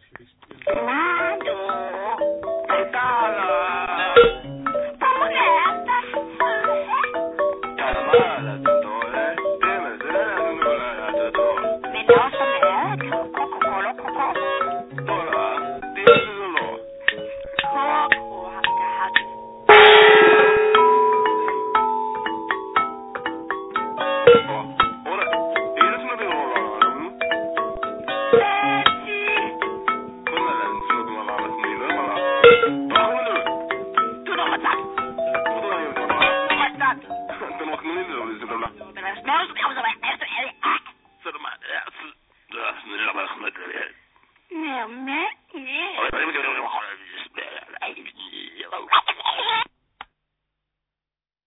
Nando! Che tal? Pomoletta! Mala, tutto, Deve essere nulla, tutto. Melhor merda, coco. Ora, dillo. Coco, ragazzi. Ora, io sono di nuovo. Senti! Come la sono come la mattina, ma la. Tu non mi sai! Dove io sono? Non mi sai! Sono come io sono là. Non lo so,